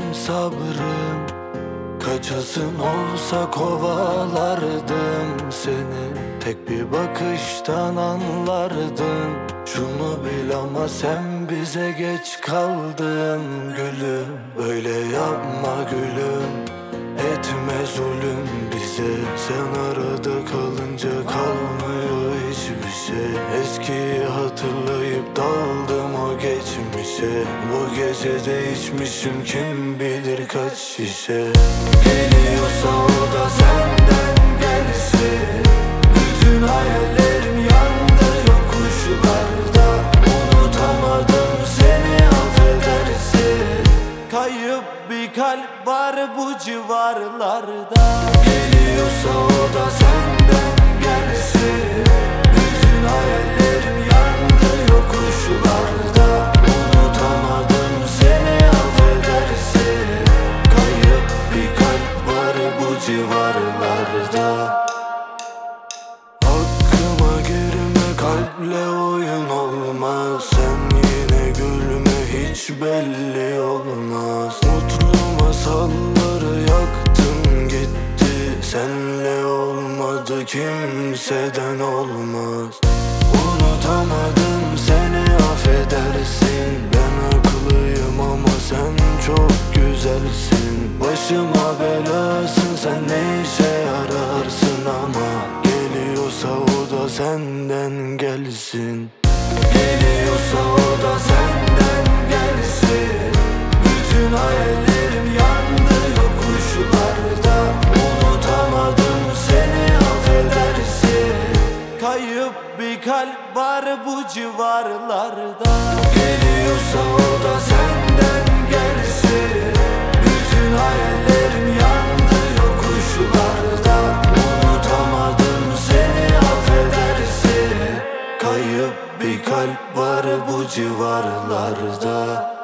sabrım. Kaçasın olsa kovalardım seni. Tek bir bakıştan anlardın. Şunu bil ama sen bize geç kaldın gülüm. Böyle yapma gülüm, etme zulüm bize. Sen arada kalınca kalmıyor hiçbir şey. Eskiyi hatırlayıp daldım o geçmişe. Bu gece değişmişim kim bilir kaç şişe. Geliyorsa o da senden gelsin. Bütün hayallerim yandı yokuşlarda. Unutamadım seni, affedersin. Kayıp bir kalp var bu civarlarda. Geliyorsa o da senden gelsin. Bütün hayallerim yandı yokuşlarda. Unutamadım seni, affedersin. Kayıp bir kalp var bu civarlarda. Aklıma girme, kalple oyun olmaz. Sen yine gülme, hiç belli olmaz. Mutlu masalları yaktın gitti. Senle olmadı, kimseden olmaz. Unutamadım seni, affedersin. Ben haklıyım ama sen çok güzelsin. Başıma belasın, sen ne işe yararsın ama. Geliyorsa o da senden gelsin. Geliyorsa o da senden gelsin. Bütün hayallerim yandı yokuşlarda. Unutamadım seni, affedersin. Kayıp bir kalp var bu civarlarda. Geliyorsa o da senden gelsin. Bütün hayallerim yandı yokuşlarda. Unutamadım seni, affedersin. Kayıp bir kalp var bu civarlarda.